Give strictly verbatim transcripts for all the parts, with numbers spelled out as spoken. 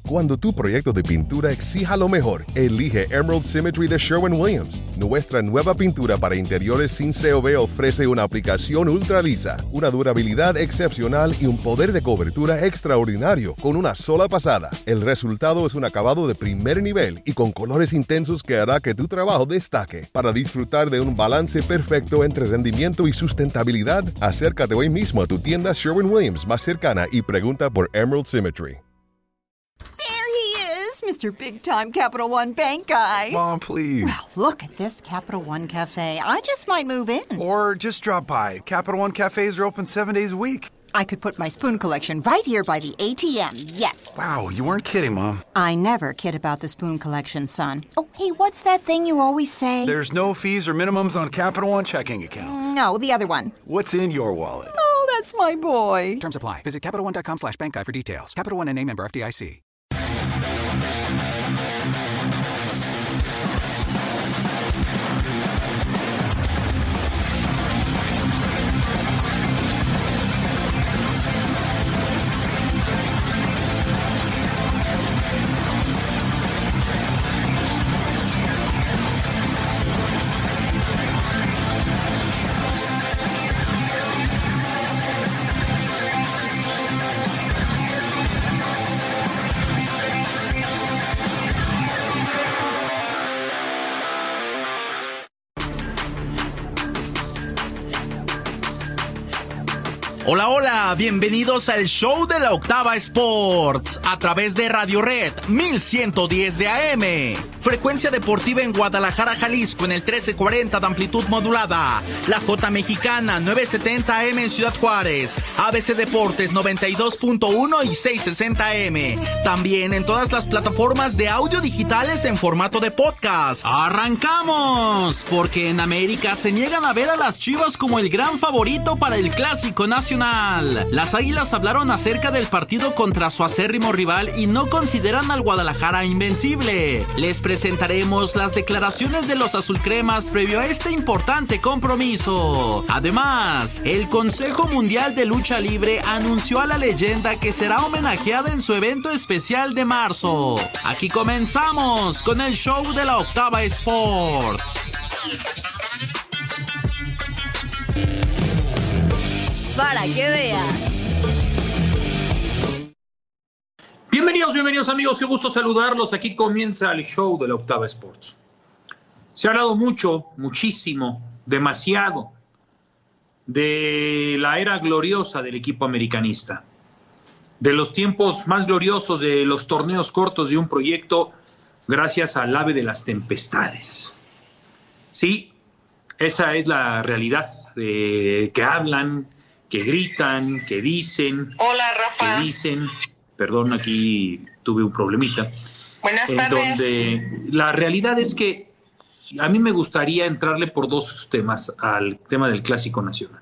Cuando tu proyecto de pintura exija lo mejor, elige Emerald Symmetry de Sherwin-Williams. Nuestra nueva pintura para interiores sin C O V ofrece una aplicación ultra lisa, una durabilidad excepcional y un poder de cobertura extraordinario con una sola pasada. El resultado es un acabado de primer nivel y con colores intensos que hará que tu trabajo destaque. Para disfrutar de un balance perfecto entre rendimiento y sustentabilidad, acércate hoy mismo a tu tienda Sherwin-Williams más cercana y pregunta por Emerald Symmetry. Mister Big Time Capital One Bank guy. Mom, please. Well, look at this Capital One Cafe. I just might move in. Or just drop by. Capital One cafes are open seven days a week. I could put my spoon collection right here by the A T M, yes. Wow, you weren't kidding, Mom. I never kid about the spoon collection, son. Oh, hey, what's that thing you always say? There's no fees or minimums on Capital One checking accounts. No, the other one. What's in your wallet? Oh, that's my boy. Terms apply. Visit CapitalOne.com slash bank guy for details. Capital One N A member F D I C. Hola, hola, bienvenidos al show de la Octava Sports a través de Radio Red mil ciento diez de A M. Frecuencia deportiva en Guadalajara, Jalisco en el trece cuarenta de amplitud modulada. La J Mexicana nueve setenta A M en Ciudad Juárez. A B C Deportes noventa y dos punto uno y seiscientos sesenta A M. También en todas las plataformas de audio digitales en formato de podcast. ¡Arrancamos! Porque en América se niegan a ver a las Chivas como el gran favorito para el Clásico Nacional. Las Águilas hablaron acerca del partido contra su acérrimo rival y no consideran al Guadalajara invencible. Les presentaremos las declaraciones de los azulcremas previo a este importante compromiso. Además, el Consejo Mundial de Lucha Libre anunció a la leyenda que será homenajeada en su evento especial de marzo. Aquí comenzamos con el show de la Octava Sports. Para que veas. Bienvenidos, bienvenidos amigos, qué gusto saludarlos. Aquí comienza el show de la Octava Sports. Se ha hablado mucho, muchísimo, demasiado de la era gloriosa del equipo americanista, de los tiempos más gloriosos de los torneos cortos de un proyecto gracias al ave de las tempestades. Sí, esa es la realidad de que hablan, que gritan, que dicen. Hola, Rafa. Que dicen, perdón, aquí tuve un problemita. Buenas en tardes. Donde la realidad es que a mí me gustaría entrarle por dos temas al tema del Clásico Nacional.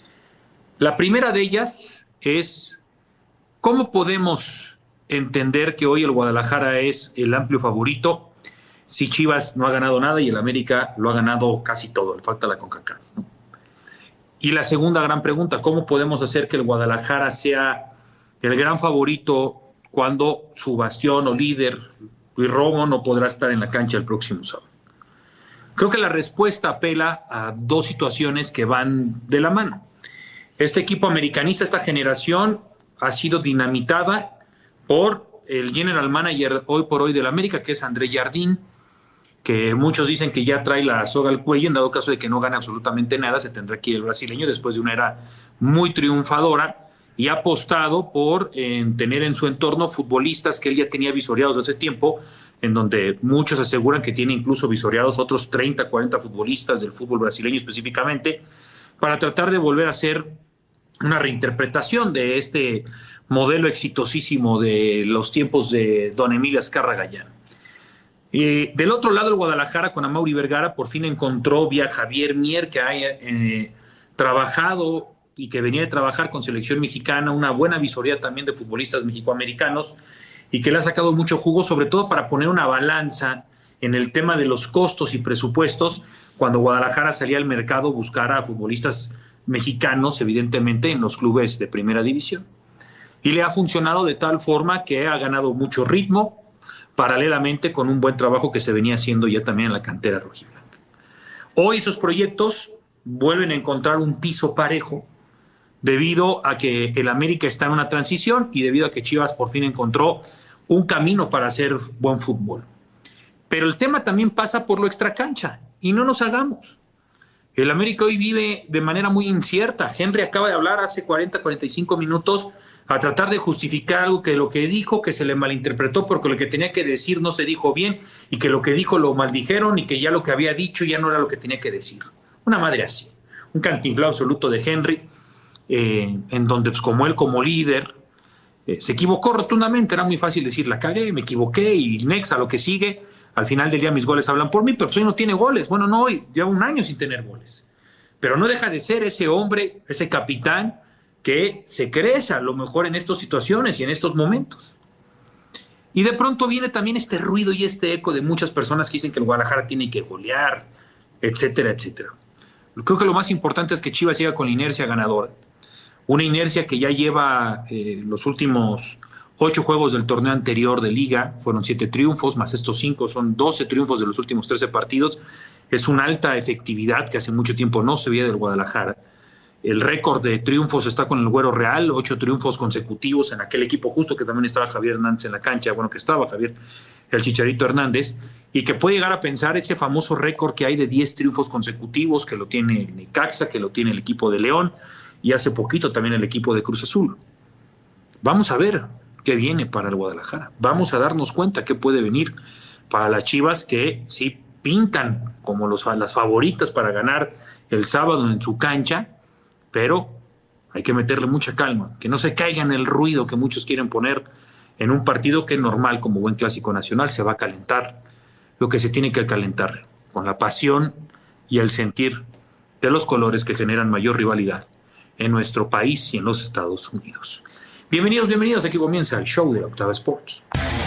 La primera de ellas es cómo podemos entender que hoy el Guadalajara es el amplio favorito si Chivas no ha ganado nada y el América lo ha ganado casi todo, le falta la CONCACAF, ¿no? Y la segunda gran pregunta, ¿cómo podemos hacer que el Guadalajara sea el gran favorito cuando su bastión o líder, Luis Romo, no podrá estar en la cancha el próximo sábado? Creo que la respuesta apela a dos situaciones que van de la mano. Este equipo americanista, esta generación, ha sido dinamitada por el general manager hoy por hoy del América, que es André Jardín, que muchos dicen que ya trae la soga al cuello, en dado caso de que no gane absolutamente nada, se tendrá que ir el brasileño después de una era muy triunfadora, y ha apostado por en tener en su entorno futbolistas que él ya tenía visoreados hace tiempo, en donde muchos aseguran que tiene incluso visoreados otros treinta, cuarenta futbolistas del fútbol brasileño específicamente, para tratar de volver a hacer una reinterpretación de este modelo exitosísimo de los tiempos de don Emilio Azcárraga Gallán. Eh, del otro lado, el Guadalajara con Amaury Vergara por fin encontró vía Javier Mier, que ha eh, trabajado y que venía de trabajar con selección mexicana, una buena visoría también de futbolistas mexicoamericanos, y que le ha sacado mucho jugo, sobre todo para poner una balanza en el tema de los costos y presupuestos, cuando Guadalajara salía al mercado buscar a futbolistas mexicanos, evidentemente, en los clubes de primera división. y le ha funcionado de tal forma que ha ganado mucho ritmo, paralelamente con un buen trabajo que se venía haciendo ya también en la cantera rojiblanca. Hoy esos proyectos vuelven a encontrar un piso parejo debido a que el América está en una transición y debido a que Chivas por fin encontró un camino para hacer buen fútbol. Pero el tema también pasa por lo extracancha y no nos hagamos. El América hoy vive de manera muy incierta. Henry acaba de hablar hace cuarenta, cuarenta y cinco minutos a tratar de justificar algo que lo que dijo, que se le malinterpretó porque lo que tenía que decir no se dijo bien y que lo que dijo lo maldijeron y que ya lo que había dicho ya no era lo que tenía que decir. Una madre así. Un cantinflao absoluto de Henry, eh, en donde pues, como él como líder eh, se equivocó rotundamente. Era muy fácil decir, la cagué, me equivoqué y next a lo que sigue. Al final del día mis goles hablan por mí, pero pues hoy no tiene goles. Bueno, no hoy, lleva un año sin tener goles. Pero no deja de ser ese hombre, ese capitán que se crece a lo mejor en estas situaciones y en estos momentos. Y de pronto viene también este ruido y este eco de muchas personas que dicen que el Guadalajara tiene que golear, etcétera, etcétera. Creo que lo más importante es que Chivas siga con la inercia ganadora. Una inercia que ya lleva eh, los últimos ocho juegos del torneo anterior de Liga, fueron siete triunfos, más estos cinco, son doce triunfos de los últimos trece partidos. Es una alta efectividad que hace mucho tiempo no se veía del Guadalajara. El récord de triunfos está con el Güero Real, ocho triunfos consecutivos en aquel equipo justo que también estaba Javier Hernández en la cancha, bueno, que estaba Javier el Chicharito Hernández, y que puede llegar a pensar ese famoso récord que hay de diez triunfos consecutivos, que lo tiene el Necaxa, que lo tiene el equipo de León, y hace poquito también el equipo de Cruz Azul. Vamos a ver qué viene para el Guadalajara. Vamos a darnos cuenta qué puede venir para las Chivas, que sí pintan como los, las favoritas para ganar el sábado en su cancha, pero hay que meterle mucha calma, que no se caiga en el ruido que muchos quieren poner en un partido que es normal, como buen clásico nacional, se va a calentar lo que se tiene que calentar, con la pasión y el sentir de los colores que generan mayor rivalidad en nuestro país y en los Estados Unidos. Bienvenidos, bienvenidos, aquí comienza el show de la Octava Sports.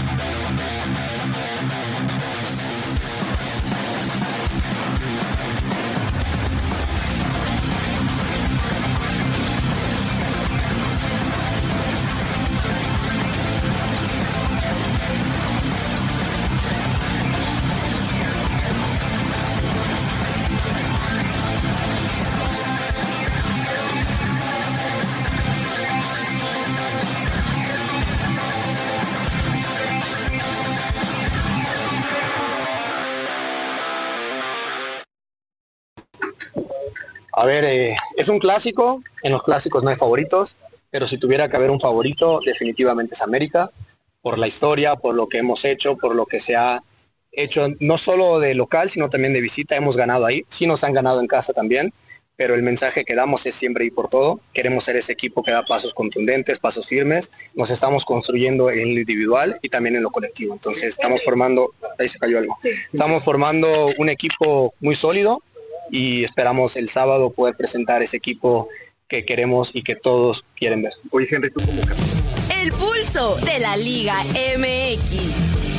A ver, eh, es un clásico, en los clásicos no hay favoritos, pero si tuviera que haber un favorito, definitivamente es América, por la historia, por lo que hemos hecho, por lo que se ha hecho, no solo de local, sino también de visita, hemos ganado ahí, sí nos han ganado en casa también, pero el mensaje que damos es siempre ir por todo, queremos ser ese equipo que da pasos contundentes, pasos firmes, nos estamos construyendo en lo individual y también en lo colectivo, entonces estamos formando, ahí se cayó algo, estamos formando un equipo muy sólido, y esperamos el sábado poder presentar ese equipo que queremos y que todos quieren ver. Oye, Henry, tú como capitán. El pulso de la Liga M X.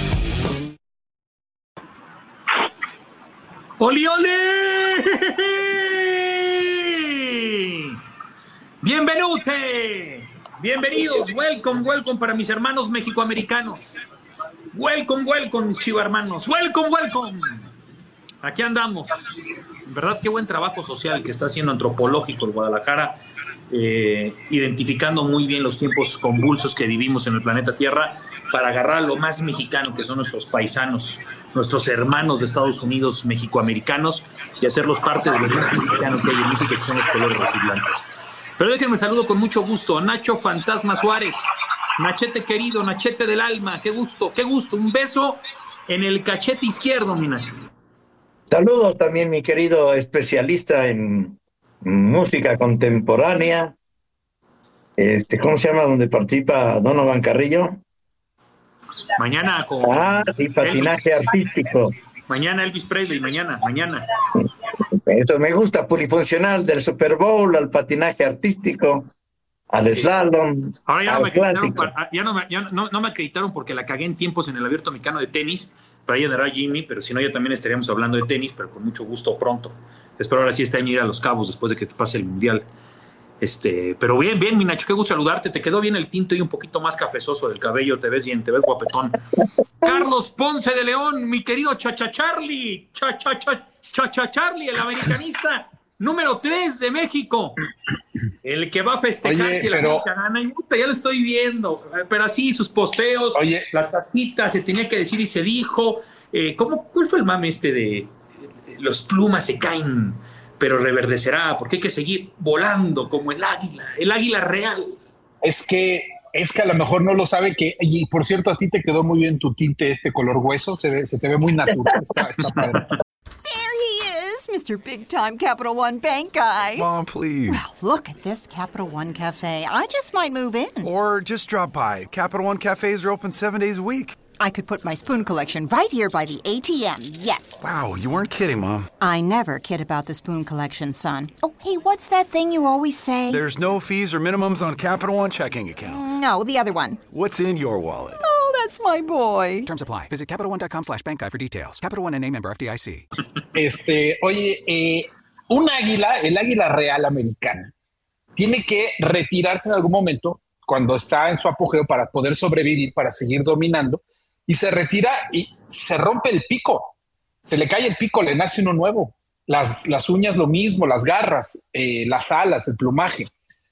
¡Oli, oli! ¡Bienvenute! Bienvenidos, welcome, welcome para mis hermanos mexicoamericanos. Welcome, welcome, mis chivarmanos. Welcome, welcome. Aquí andamos. En verdad, qué buen trabajo social que está haciendo antropológico el Guadalajara, eh, identificando muy bien los tiempos convulsos que vivimos en el planeta Tierra para agarrar lo más mexicano que son nuestros paisanos, nuestros hermanos de Estados Unidos mexicoamericanos y hacerlos parte de lo más mexicano que hay en México, que son los colores rojiblancos. Pero déjenme saludo con mucho gusto. Nacho Fantasma Suárez, Nachete querido, Nachete del alma, qué gusto, qué gusto. Un beso en el cachete izquierdo, mi Nacho. Saludos también, mi querido especialista en música contemporánea. Este, ¿cómo se llama? Donde participa Donovan Carrillo. Mañana con Ah, sí, patinaje Elvis. Artístico. Mañana Elvis Presley, mañana, mañana. Eso me gusta, polifuncional, del Super Bowl al patinaje artístico, al Sí. slalom. Ahora ya no, al me acreditaron, clásico. para- ya, no me, ya no, no me acreditaron porque la cagué en tiempos en el Abierto Mexicano de Tenis. Para ahí andará Jimmy, pero si no, ya también estaríamos hablando de tenis, pero con mucho gusto pronto. Espero ahora sí este año ir a Los Cabos después de que pase el Mundial Este, pero bien, bien, mi Nacho, qué gusto saludarte. Te quedó bien el tinto y un poquito más cafezoso del cabello. Te ves bien, te ves guapetón. Carlos Ponce de León, mi querido Chacha Charlie. Chacha cha, cha, cha, Charlie, el americanista número tres de México. El que va a festejar Oye, si la pero... América gana. Y puta, ya lo estoy viendo. Pero así, sus posteos, Oye. la tacita, se tenía que decir y se dijo. Eh, ¿cómo, ¿Cuál fue el mame este de los plumas se caen, pero reverdecerá, porque hay que seguir volando como el águila, el águila real? Es que, es que a lo mejor no lo sabe que, y por cierto, a ti te quedó muy bien tu tinte, este color hueso, se, ve, se te ve muy natural. Está, está padre. There he is, Mister Big Time Capital One Bank Guy. Mom, please. Well, look at this Capital One Cafe. I just might move in. Or just drop by. Capital One cafes are open seven days a week. I could put my spoon collection right here by the A T M, yes. Wow, you weren't kidding, Mom. I never kid about the spoon collection, son. Oh, hey, what's that thing you always say? There's no fees or minimums on Capital One checking accounts. No, the other one. What's in your wallet? Oh, that's my boy. Terms apply. Visit CapitalOne.com slash bank guy for details. Capital One N A member F D I C. Este, oye, eh, un águila, el águila real americana, tiene que retirarse en algún momento cuando está en su apogeo para poder sobrevivir, para seguir dominando, y se retira y se rompe el pico, se le cae el pico, le nace uno nuevo, las, las uñas lo mismo, las garras, eh, las alas, el plumaje.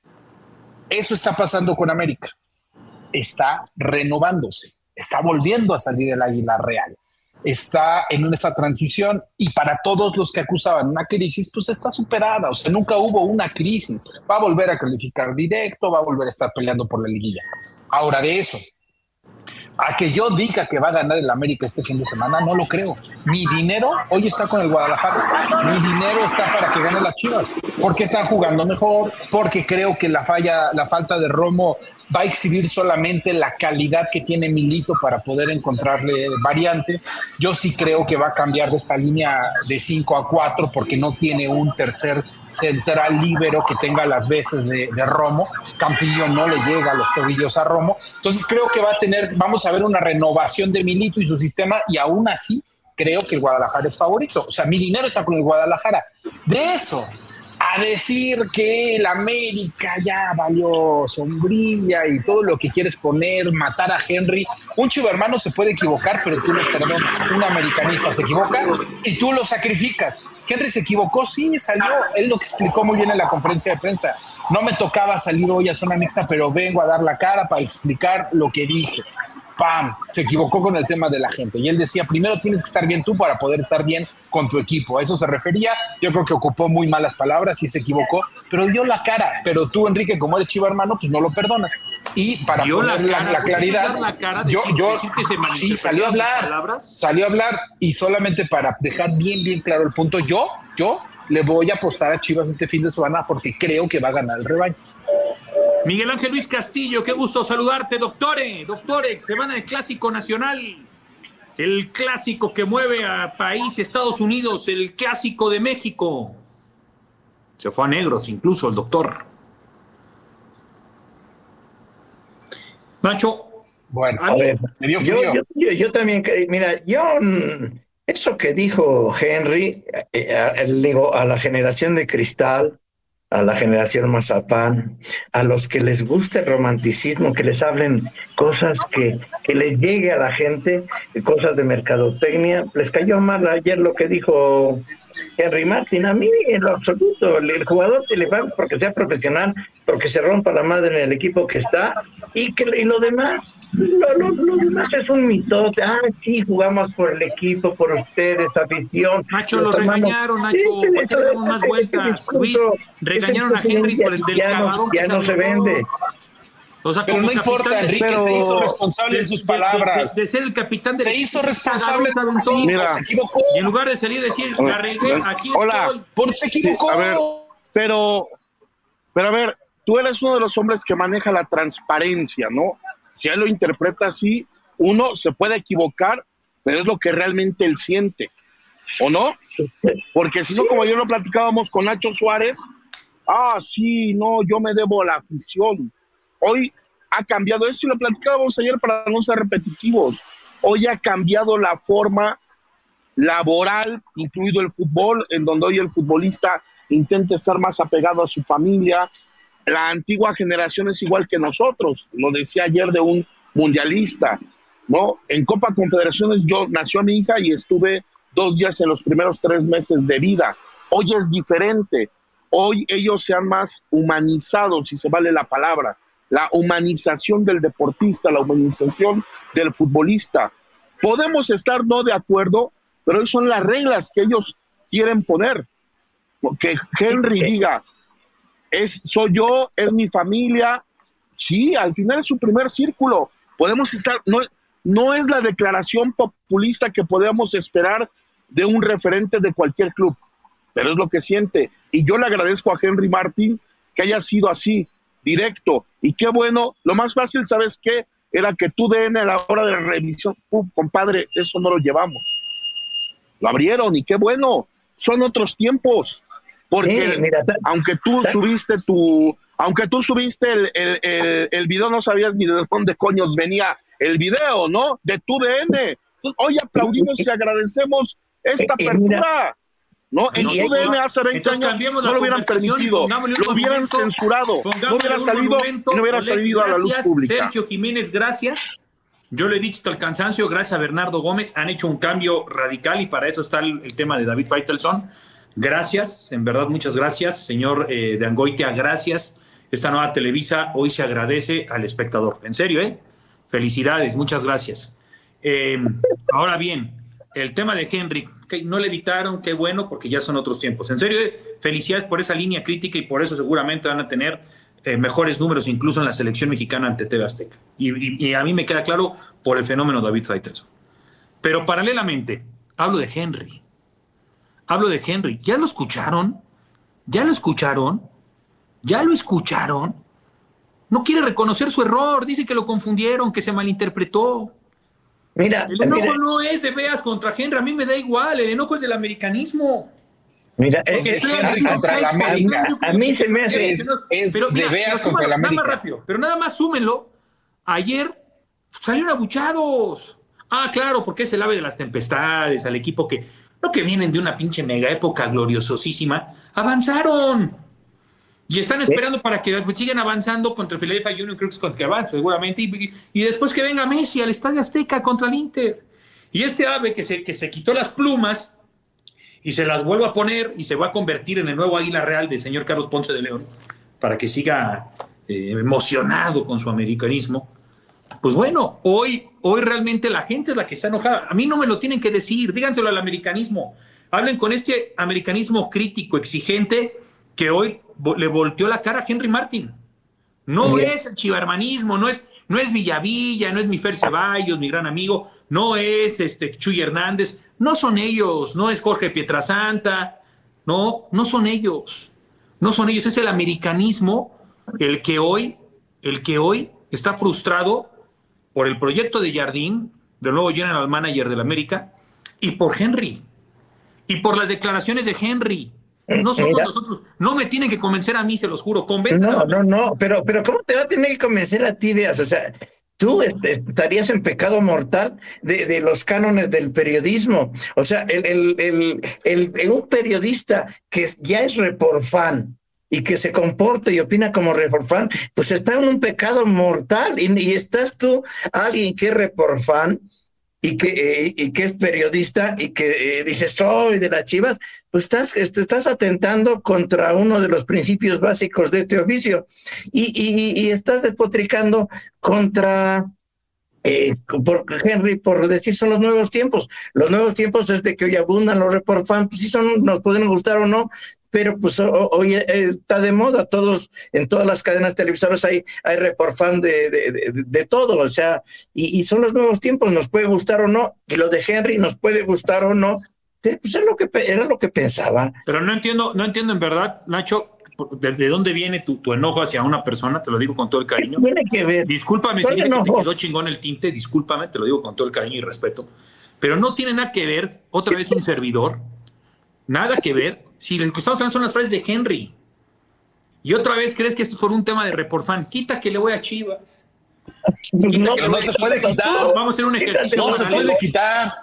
Eso está pasando con América, está renovándose, está volviendo a salir el águila real, está en esa transición, y para todos los que acusaban una crisis, pues está superada, o sea, nunca hubo una crisis, va a volver a calificar directo, va a volver a estar peleando por la liguilla. Ahora, de eso a que yo diga que va a ganar el América este fin de semana, no lo creo. Mi dinero hoy está con el Guadalajara. Mi dinero está para que gane las Chivas, porque están jugando mejor, porque creo que la falla, la falta de Romo va a exhibir solamente la calidad que tiene Milito para poder encontrarle variantes. Yo sí creo que va a cambiar de esta línea de cinco a cuatro, porque no tiene un tercer central líbero que tenga las veces de, de Romo. Campillo no le llega a los tobillos a Romo. Entonces creo que va a tener, vamos a ver una renovación de Milito y su sistema, y aún así creo que el Guadalajara es favorito. O sea, mi dinero está con el Guadalajara. De eso a decir que el América ya valió sombrilla y todo lo que quieres poner, matar a Henry. Un chivermano se puede equivocar, pero tú lo perdonas. Un americanista se equivoca y tú lo sacrificas. Henry se equivocó, sí, salió. Él lo explicó muy bien en la conferencia de prensa. No me tocaba salir hoy a zona mixta, pero vengo a dar la cara para explicar lo que dije. ¡Pam! Se equivocó con el tema de la gente. Y él decía, primero tienes que estar bien tú para poder estar bien con tu equipo. A eso se refería. Yo creo que ocupó muy malas palabras y se equivocó, pero dio la cara. Pero tú, Enrique, como eres chiva hermano, pues no lo perdonas. Y para dio poner la, la, cara, la claridad, la cara yo, decir, yo decir que se sí, salió a hablar, salió a hablar y solamente para dejar bien, bien claro el punto, yo, yo le voy a apostar a Chivas este fin de semana porque creo que va a ganar el rebaño. Miguel Ángel Luis Castillo, qué gusto saludarte, doctore, doctore, semana del Clásico Nacional, el clásico que mueve a país Estados Unidos, el Clásico de México. Se fue a negros incluso el doctor. Nacho. Bueno, a ver, me dio frío. Yo, yo, yo, yo también, mira, yo, eso que dijo Henry, eh, a, digo, a la generación de cristal, a la generación mazapán, a los que les guste el romanticismo, que les hablen cosas que, que les llegue a la gente, cosas de mercadotecnia, les cayó mal ayer lo que dijo Henry Martin. A mí en lo absoluto, el, el jugador se le va porque sea profesional, porque se rompa la madre en el equipo que está, y que y lo demás, lo, lo, lo demás es un mitote. Ah, sí, jugamos por el equipo, por ustedes, afición. Nacho, lo regañaron, Nacho, sí, ¿por qué le damos más vueltas? Luis, regañaron a Henry por el del cagadón ya no se vende. O sea, pero no importa, Enrique pero se hizo responsable de sus palabras. De, de, de ser el capitán del se hizo responsable. Mira, se equivocó. Y en lugar de salir y decir, la regué, aquí hola. estoy. Por se equivocó. Sí, a ver, pero, pero a ver, tú eres uno de los hombres que maneja la transparencia, ¿no? Si él lo interpreta así, uno se puede equivocar, pero es lo que realmente él siente, ¿o no? Porque si no, como ayer lo platicábamos con Nacho Suárez, ah, sí, no, yo me debo a la afición. Hoy ha cambiado eso y lo platicábamos ayer para no ser repetitivos. Hoy ha cambiado la forma laboral, incluido el fútbol, en donde hoy el futbolista intenta estar más apegado a su familia, la antigua generación es igual que nosotros, lo decía ayer de un mundialista, ¿no? En Copa Confederaciones yo nació mi hija y estuve dos días en los primeros tres meses de vida. Hoy es diferente, hoy ellos se han más humanizado, si se vale la palabra, la humanización del deportista, la humanización del futbolista. Podemos estar no de acuerdo, pero son las reglas que ellos quieren poner. Que Henry diga, es, soy yo, es mi familia, sí, al final es su primer círculo. Podemos estar, no, no es la declaración populista que podemos esperar de un referente de cualquier club, pero es lo que siente. Y yo le agradezco a Henry Martin que haya sido así, directo. Y qué bueno, lo más fácil, ¿sabes qué? Era que tu D N a la hora de la revisión, uh, compadre, eso no lo llevamos. Lo abrieron y qué bueno, son otros tiempos. Porque sí, mira, aunque tú subiste tu, aunque tú subiste el, el, el, el video, no sabías ni de dónde coños venía el video, ¿no? De tu D N. Hoy aplaudimos y agradecemos esta apertura. No, en su D N hace veinte años no lo hubieran permitido, lo hubieran censurado, no hubiera salido, no hubiera salido a la luz pública. Sergio Jiménez, gracias. Yo le he dicho al cansancio, gracias a Bernardo Gómez, han hecho un cambio radical y para eso está el, el tema de David Faitelson. Gracias, en verdad, muchas gracias, señor eh, de Angoitia, gracias. Esta nueva Televisa hoy se agradece al espectador. En serio, ¿eh? Felicidades, muchas gracias. Eh, ahora bien, el tema de Henry, que no le editaron, qué bueno, porque ya son otros tiempos. En serio, eh, felicidades por esa línea crítica y por eso seguramente van a tener eh, mejores números incluso en la selección mexicana ante T V Azteca. Y, y, y a mí me queda claro por el fenómeno David Faitelson. Pero paralelamente, hablo de Henry. Hablo de Henry. ¿Ya lo escucharon? ¿Ya lo escucharon? ¿Ya lo escucharon? No quiere reconocer su error. Dice que lo confundieron, que se malinterpretó. Mira, el enojo mira, no es de Veas contra Henry. A mí me da igual. El enojo es del americanismo. Mira, es que Henry contra la América. A mí se me hace... Es, es pero, mira, de Veas súmalo, contra la América. Nada más rápido. Pero nada más súmenlo. Ayer salieron abuchados. Ah, claro, porque es el ave de las tempestades, al equipo que... No que vienen de una pinche mega época gloriosísima, avanzaron. Y están esperando ¿Sí? para que pues, sigan avanzando contra el Philadelphia Union, creo que es contra que avanza seguramente, y, y después que venga Messi al Estadio Azteca contra el Inter. Y este ave que se, que se quitó las plumas y se las vuelve a poner y se va a convertir en el nuevo águila real del señor Carlos Ponce de León, para que siga eh, emocionado con su americanismo. Pues bueno, hoy, hoy realmente la gente es la que está enojada. A mí no me lo tienen que decir, díganselo al americanismo. Hablen con este americanismo crítico, exigente, que hoy le volteó la cara a Henry Martin. No sí. es el chivarmanismo, no es, no es Villavilla, no es mi Fer Ceballos, mi gran amigo, no es este Chuy Hernández, no son ellos, no es Jorge Pietrasanta, no, no son ellos, no son ellos, es el americanismo el que hoy, el que hoy está frustrado por el proyecto de Jardín, del nuevo general manager del América, y por Henry, y por las declaraciones de Henry. No somos Mira. nosotros, no me tienen que convencer a mí, se los juro, convénzame. No, no, no, pero, pero ¿cómo te va a tener que convencer a ti, Veas? O sea, tú estarías en pecado mortal de, de los cánones del periodismo. O sea, el, el, el, el, el un periodista que ya es reporfan y que se comporta y opina como reporfan, pues está en un pecado mortal. Y, y estás tú, alguien que es reporfan y que, eh, y que es periodista y que eh, dice soy de las Chivas, pues estás, estás atentando contra uno de los principios básicos de este oficio y, y, y estás despotricando contra eh, por Henry por decir son los nuevos tiempos. Los nuevos tiempos es de que hoy abundan los report fans, pues sí son, nos pueden gustar o no, pero pues hoy está de moda, todos, en todas las cadenas televisoras hay, hay report fan de, de, de, de todo, o sea, y, y son los nuevos tiempos, nos puede gustar o no, y lo de Henry nos puede gustar o no, pues es lo que, era lo que pensaba. Pero no entiendo, no entiendo en verdad, Nacho, ¿de, de dónde viene tu, tu enojo hacia una persona? Te lo digo con todo el cariño. Tiene que ver. Discúlpame si que te quedó chingón el tinte, discúlpame, te lo digo con todo el cariño y respeto, pero no tiene nada que ver, otra vez un servidor, nada que ver. Si lo que estamos hablando son las frases de Henry. Y otra vez crees que esto es por un tema de reporfan. Quita que le voy a Chivas. Quita no, que no se puede quitar. Vamos a hacer un ejercicio. No se puede quitar.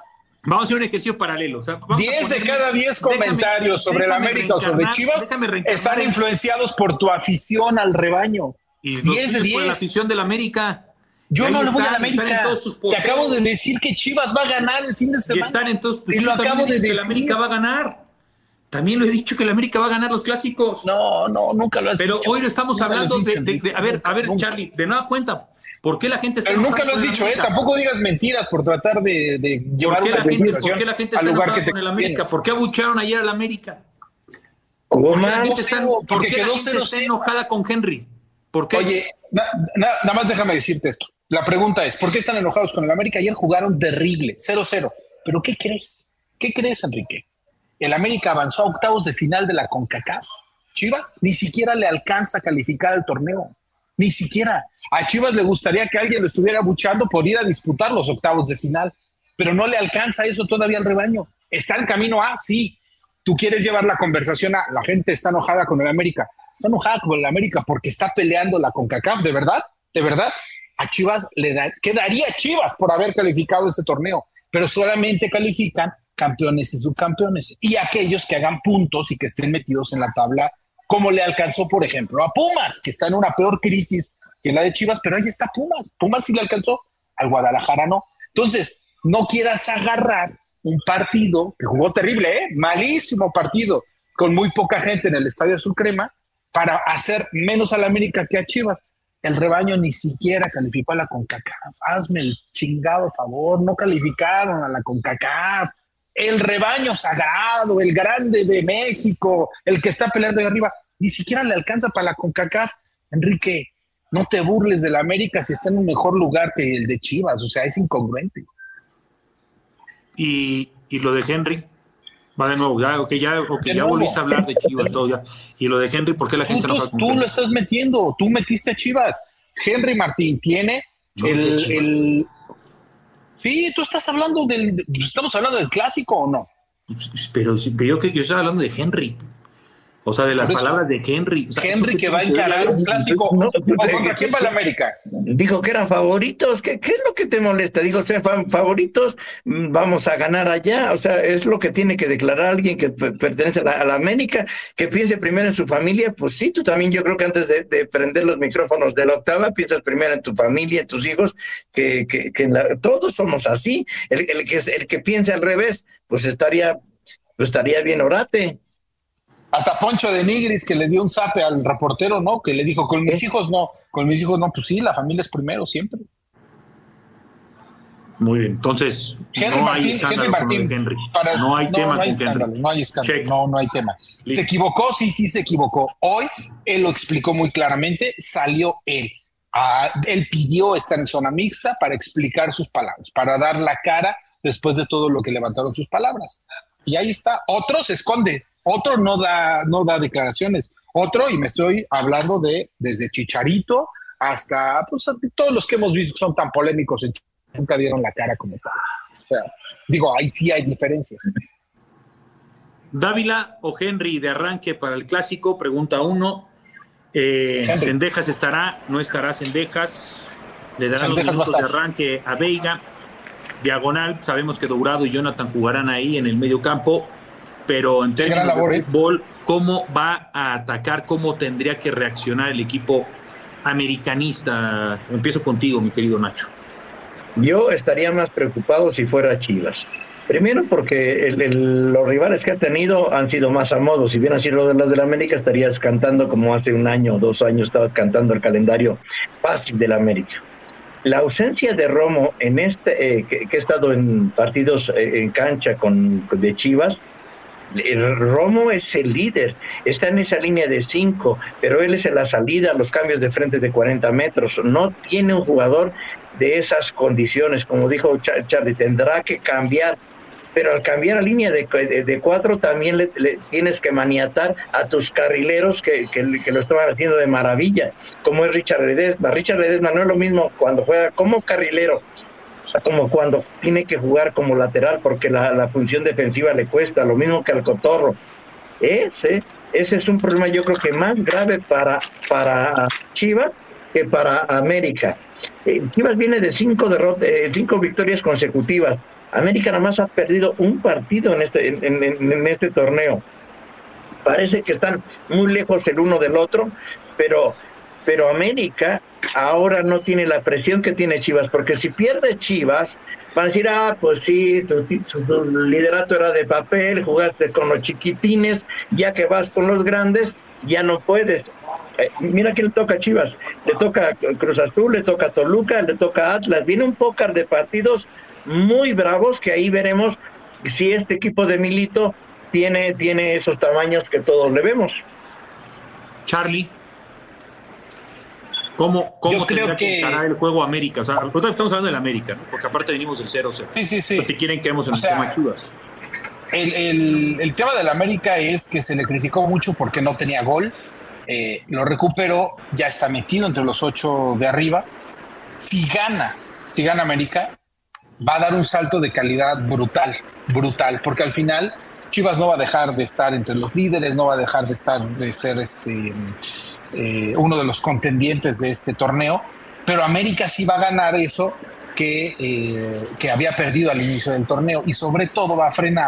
Vamos a hacer un ejercicio paralelo. O sea, diez de cada diez comentarios déjame, sobre el América o sobre Chivas están influenciados por tu afición al rebaño. Y diez de diez. Por la afición del América. Yo no le voy a la América. Te acabo de decir que Chivas va a ganar el fin de semana. Y están en todos, pues, y lo acabo de decir. Que la América va a ganar. También lo he dicho que la América va a ganar los clásicos. No, no, nunca lo has Pero dicho. Pero hoy lo estamos nunca hablando dicho, de, de, de. A ver, a ver, nunca. Charlie, de nueva cuenta. ¿Por qué la gente está Pero nunca lo has dicho, ¿eh? Tampoco digas mentiras por tratar de, de llevar ¿Por qué, una la gente, ¿Por qué la gente está enojada con el América? Tiene. ¿Por qué abuchearon ayer al América? ¿Por qué la gente está, ¿por qué la gente está enojada con Henry? ¿Por qué? Oye, na, na, nada más déjame decirte esto. La pregunta es, ¿por qué están enojados con el América? Ayer jugaron terrible, cero cero. ¿Pero qué crees? ¿Qué crees, Enrique? El América avanzó a octavos de final de la CONCACAF. Chivas ni siquiera le alcanza a calificar al torneo. Ni siquiera. A Chivas le gustaría que alguien lo estuviera abuchando por ir a disputar los octavos de final, pero no le alcanza eso todavía al rebaño. ¿Está en camino a? Sí. Tú quieres llevar la conversación a la gente está enojada con el América. Está enojada con el América porque está peleando la CONCACAF, ¿de verdad? ¿De verdad? A Chivas le da, ¿qué daría Chivas por haber calificado ese torneo? Pero solamente califican campeones y subcampeones y aquellos que hagan puntos y que estén metidos en la tabla, como le alcanzó, por ejemplo, a Pumas, que está en una peor crisis que la de Chivas, pero ahí está Pumas. Pumas sí le alcanzó, al Guadalajara no. Entonces, no quieras agarrar un partido que jugó terrible, ¿eh? Malísimo partido, con muy poca gente en el Estadio Azul Crema, para hacer menos a la América que a Chivas. El rebaño ni siquiera calificó a la CONCACAF. Hazme el chingado favor, no calificaron a la CONCACAF. El rebaño sagrado, el grande de México, el que está peleando ahí arriba, ni siquiera le alcanza para la CONCACAF. Enrique, no te burles de la América si está en un mejor lugar que el de Chivas, o sea, es incongruente. Y, y lo de Henry, va de nuevo, ya, okay, ya, okay, ya volviste a hablar de Chivas, todo ya. Y lo de Henry, ¿por qué la gente tú, no tú, tú lo estás metiendo, tú metiste a Chivas. Henry Martín tiene no, el, el... Sí, tú estás hablando del... ¿Estamos hablando del clásico o no? Pero, pero yo, yo estoy hablando de Henry. O sea, de las palabras de Henry. O sea, Henry que va a encarar un clásico. No, ¿Contra quién va la América? Dijo que eran favoritos. ¿Qué, qué es lo que te molesta? Dijo, sean favoritos, vamos a ganar allá. O sea, es lo que tiene que declarar alguien que pertenece a la, a la América, que piense primero en su familia. Pues sí, tú también, yo creo que antes de, de prender los micrófonos de la octava, piensas primero en tu familia, en tus hijos, que, que, que la, todos somos así. El, el, que, el que piense al revés, pues estaría, pues estaría bien orate. Hasta Poncho de Nigris que le dio un zape al reportero, ¿no? Que le dijo, con mis hijos no, con mis hijos no, pues sí, la familia es primero siempre. Muy bien, entonces Henry no Martín, hay escándalo Henry Martín, con Henry. Para, no hay no, tema no hay con escándalo, Henry. no hay escándalo, Check. no, no hay tema. Listo. ¿Se equivocó? Sí, sí se equivocó. Hoy él lo explicó muy claramente, salió él. Ah, él pidió estar en zona mixta para explicar sus palabras, para dar la cara después de todo lo que levantaron sus palabras. Y ahí está. Otro se esconde. Otro no da, no da declaraciones. Otro, y me estoy hablando de desde Chicharito hasta pues, todos los que hemos visto que son tan polémicos, nunca dieron la cara como tal. O sea, digo, ahí sí hay diferencias. Dávila o Henry de arranque para el clásico, pregunta uno. Eh, Cendejas estará, no estará Cendejas. Le darán los minutos de arranque a Veiga. Diagonal, sabemos que Dourado y Jonathan jugarán ahí en el medio campo. Pero en términos de fútbol, ¿cómo va a atacar? ¿Cómo tendría que reaccionar el equipo americanista? Empiezo contigo, mi querido Nacho. Yo estaría más preocupado si fuera Chivas. Primero porque el, el, los rivales que ha tenido han sido más a modo. Si hubieran sido los de la América, estarías cantando como hace un año o dos años estabas cantando el calendario fácil de la América. La ausencia de Romo en este, eh, que, que ha estado en partidos eh, en cancha con de Chivas, el Romo es el líder, está en esa línea de cinco, pero él es en la salida, los cambios de frente de cuarenta metros, no tiene un jugador de esas condiciones, como dijo Charlie, tendrá que cambiar, pero al cambiar a línea de, de, de cuatro también le, le tienes que maniatar a tus carrileros que, que, que lo estaban haciendo de maravilla, como es Richard Ledesma. Richard Ledesma no es lo mismo cuando juega como carrilero, como cuando tiene que jugar como lateral porque la, la función defensiva le cuesta, lo mismo que al Cotorro. Ese, ese es un problema yo creo que más grave para, para Chivas que para América. Eh, Chivas viene de cinco derrotas, eh, cinco victorias consecutivas. América nada más ha perdido un partido en este, en, en, en este torneo. Parece que están muy lejos el uno del otro, pero, pero América ahora no tiene la presión que tiene Chivas, porque si pierde Chivas, van a decir, ah, pues sí, tu, tu, tu liderato era de papel, jugaste con los chiquitines, ya que vas con los grandes, ya no puedes. Eh, mira quién le toca a Chivas, le toca a Cruz Azul, le toca a Toluca, le toca a Atlas, viene un pócar de partidos muy bravos que ahí veremos si este equipo de Milito tiene, tiene esos tamaños que todos le vemos. Charlie, ¿cómo, cómo tendrá que encarar el juego América? O sea, nosotros estamos hablando del América, ¿no? Porque aparte venimos del cero cero. Sí, sí, sí. Entonces, si quieren quedemos en o el sea, tema de Chivas. El, el, el tema del América es que se le criticó mucho porque no tenía gol. Eh, lo recuperó, ya está metido entre los ocho de arriba. Si gana, si gana América, va a dar un salto de calidad brutal, brutal, porque al final Chivas no va a dejar de estar entre los líderes, no va a dejar de estar, de ser este eh, uno de los contendientes de este torneo, pero América sí va a ganar eso que, eh, que había perdido al inicio del torneo, y sobre todo va a frenar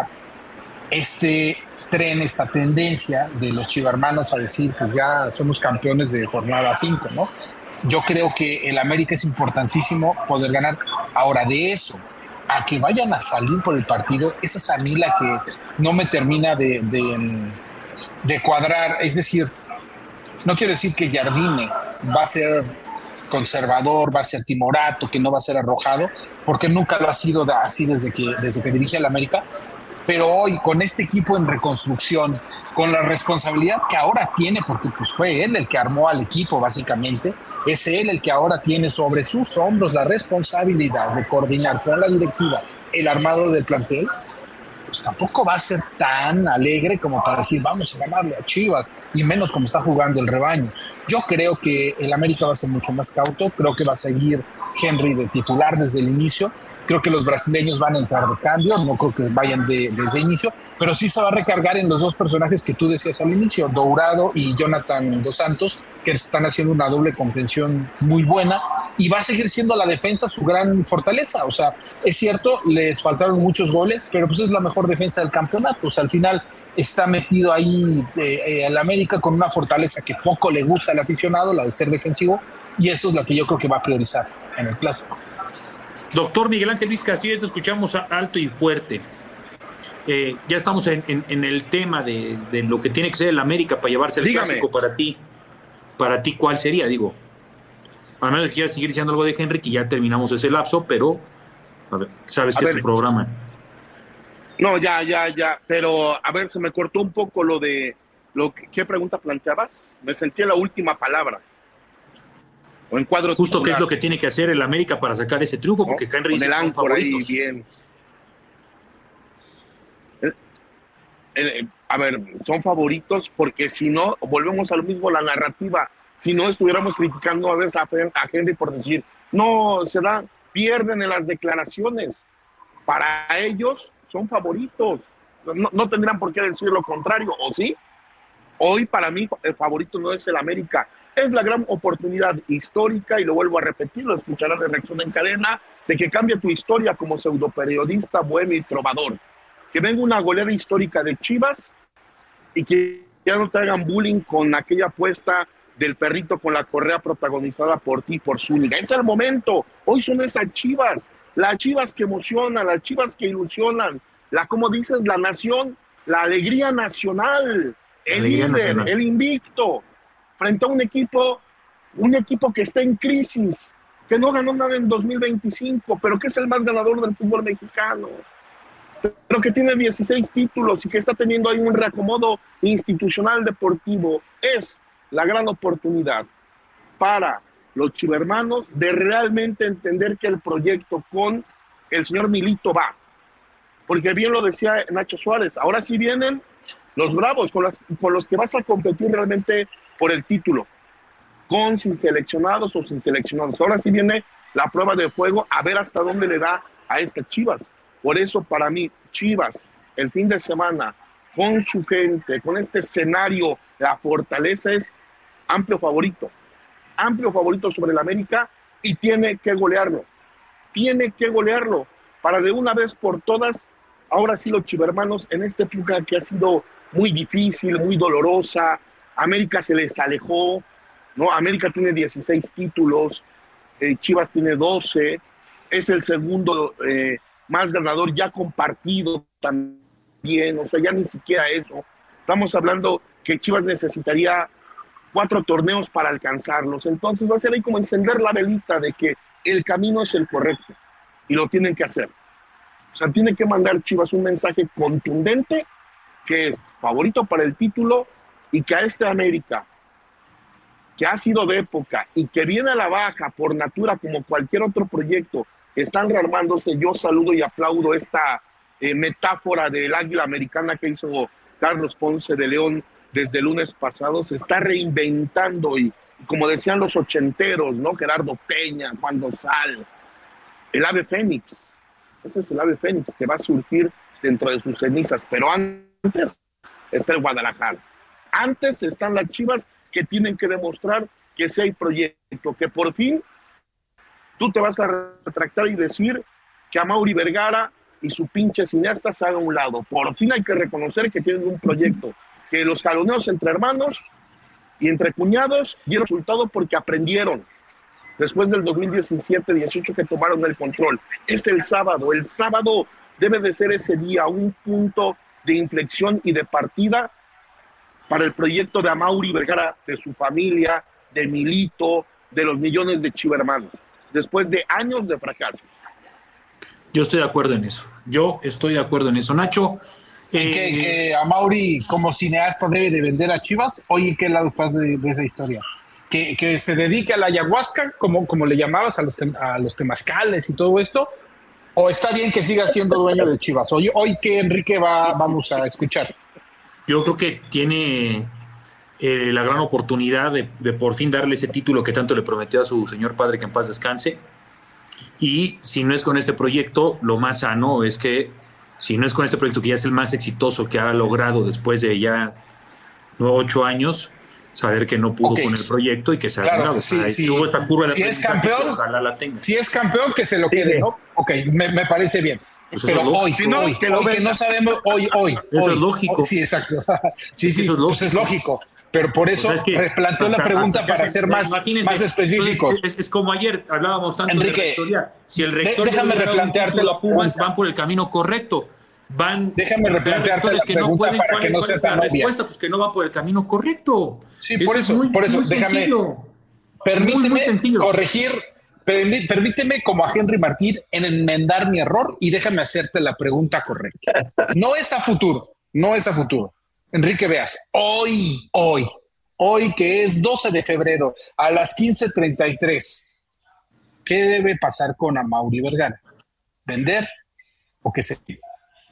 este tren, esta tendencia de los chivermanos a decir, pues ya somos campeones de jornada cinco, ¿no? Yo creo que el América es importantísimo poder ganar. Ahora, de eso a que vayan a salir por el partido, esa es a mí la que no me termina de, de, de cuadrar. Es decir, no quiero decir que Jardine va a ser conservador, va a ser timorato, que no va a ser arrojado, porque nunca lo ha sido así desde que, desde que dirige al América. Pero hoy, con este equipo en reconstrucción, con la responsabilidad que ahora tiene, porque pues fue él el que armó al equipo básicamente, es él el que ahora tiene sobre sus hombros la responsabilidad de coordinar con la directiva el armado del plantel, pues tampoco va a ser tan alegre como para decir vamos a ganarle a Chivas, y menos como está jugando el rebaño. Yo creo que el América va a ser mucho más cauto, creo que va a seguir Henry de titular desde el inicio. Creo que los brasileños van a entrar de cambio, no creo que vayan de, desde el inicio, pero sí se va a recargar en los dos personajes que tú decías al inicio, Dourado y Jonathan Dos Santos, que están haciendo una doble contención muy buena, y va a seguir siendo la defensa su gran fortaleza. O sea, es cierto, les faltaron muchos goles, pero pues es la mejor defensa del campeonato. O sea, al final está metido ahí eh, eh, el América con una fortaleza que poco le gusta al aficionado, la de ser defensivo, y eso es la que yo creo que va a priorizar en el clásico. Doctor Miguel Ángel Luis Castillo, te escuchamos alto y fuerte. Eh, ya estamos en, en, en el tema de, de lo que tiene que ser el América para llevarse el Dígame. Clásico para ti. Para ti, ¿cuál sería? Digo, a menos que quieras seguir diciendo algo de Henry, que ya terminamos ese lapso, pero a ver, sabes a que ver, es tu programa. No, ya, ya, ya, pero a ver, se me cortó un poco lo de, lo que, ¿qué pregunta planteabas? Me sentí en la última palabra. O en cuadro justo qué es lo que tiene que hacer el América para sacar ese triunfo, ¿no? Porque Henry dice que son favoritos. Ahí, bien. El, el, el, a ver, son favoritos porque si no, volvemos a lo mismo, la narrativa. Si no estuviéramos criticando a veces a, a Henry por decir, no, se dan, pierden en las declaraciones. Para ellos son favoritos. No, no tendrían por qué decir lo contrario, ¿o sí? Hoy para mí el favorito no es el América. Es la gran oportunidad histórica, y lo vuelvo a repetir, lo escucharás de Reacción en Cadena, de que cambie tu historia como pseudoperiodista, bohemio y trovador. Que venga una goleada histórica de Chivas y que ya no te hagan bullying con aquella apuesta del perrito con la correa protagonizada por ti, por Zúñiga. Es el momento. Hoy son esas Chivas, las Chivas que emocionan, las Chivas que ilusionan, la, como dices, la nación, la alegría nacional, el alegría líder, nacional. El invicto, frente a un equipo, un equipo que está en crisis, que no ganó nada en dos mil veinticinco, pero que es el más ganador del fútbol mexicano, pero que tiene dieciséis títulos y que está teniendo ahí un reacomodo institucional deportivo. Es la gran oportunidad para los chivermanos de realmente entender que el proyecto con el señor Milito va, porque bien lo decía Nacho Suárez, ahora sí vienen los bravos, con, las, con los que vas a competir realmente por el título, con sin seleccionados o sin seleccionados. Ahora sí viene la prueba de fuego, a ver hasta dónde le da a estas Chivas. Por eso para mí, Chivas, el fin de semana, con su gente, con este escenario, la fortaleza es amplio favorito. Amplio favorito sobre el América, y tiene que golearlo. Tiene que golearlo para de una vez por todas, ahora sí los chivermanos, en esta época que ha sido muy difícil, muy dolorosa, América se les alejó, ¿no? América tiene dieciséis títulos, eh, Chivas tiene doce, es el segundo eh, más ganador ya compartido también, o sea, ya ni siquiera eso. Estamos hablando que Chivas necesitaría cuatro torneos para alcanzarlos, entonces va a ser ahí como encender la velita de que el camino es el correcto y lo tienen que hacer. O sea, tienen que mandar Chivas un mensaje contundente que es favorito para el título y que a este América, que ha sido de época y que viene a la baja por natura como cualquier otro proyecto, están rearmándose. Yo saludo y aplaudo esta eh, metáfora del águila americana que hizo Carlos Ponce de León desde el lunes pasado. Se está reinventando y, y como decían los ochenteros, ¿no? Gerardo Peña, Juan Dosal, el ave fénix. Ese es el ave fénix que va a surgir dentro de sus cenizas, pero antes está el Guadalajara. Antes están las Chivas que tienen que demostrar que sí hay proyecto, que por fin tú te vas a retractar y decir que Amaury Vergara y su pinche cineasta se hagan a un lado. Por fin hay que reconocer que tienen un proyecto, que los jaloneos entre hermanos y entre cuñados dieron resultado porque aprendieron. Después del dos mil diecisiete dieciocho que tomaron el control. Es el sábado. El sábado debe de ser ese día un punto de inflexión y de partida para el proyecto de Amaury Vergara, de su familia, de Milito, de los millones de chivermanos, después de años de fracasos. Yo estoy de acuerdo en eso. Yo estoy de acuerdo en eso. Nacho. ¿En eh, que, que Amaury como cineasta debe de vender a Chivas? Hoy, ¿en qué lado estás de, de esa historia? Que, que se dedique a la ayahuasca, como, como le llamabas, a los, tem, a los temazcales y todo esto, o está bien que siga siendo dueño de Chivas. Hoy, hoy que Enrique va, vamos a escuchar. Yo creo que tiene eh, la gran oportunidad de, de por fin darle ese título que tanto le prometió a su señor padre, que en paz descanse. Y si no es con este proyecto, lo más sano es que, si no es con este proyecto que ya es el más exitoso que ha logrado después de ya no, ocho años, saber que no pudo okay. con el proyecto y que se ha claro, ganado. Sí, o sea, sí. Tuvo esta curva de si es campeón, ojalá la tenga. Si es campeón, que se lo quede, sí. ¿no? Ok, me, me parece bien. Pues pero hoy, si no, hoy, que, hoy que no sabemos, hoy, hoy. Eso hoy, es lógico. Hoy, sí, exacto. Sí, sí, eso es lógico. Pues es lógico. Pero por eso pues es que replanteo la pregunta para hace, ser más, más específicos. Es, es como ayer hablábamos tanto Enrique, de la historia. Si el rector de, déjame replantearte la Pumas van por el camino correcto. Van déjame replantearte la que pregunta no pueden, para que no sea tan obvia. Respuesta, pues que no va por el camino correcto. Sí, eso por eso, muy, por eso, déjame. Sencillo. Permíteme muy, muy corregir. Permíteme, como a Henry Martín, en enmendar mi error y déjame hacerte la pregunta correcta. No es a futuro, no es a futuro. Enrique Veas, hoy, hoy, hoy que es doce de febrero a las quince treinta y tres, ¿qué debe pasar con Amaury Vergara? ¿Vender o que se quede?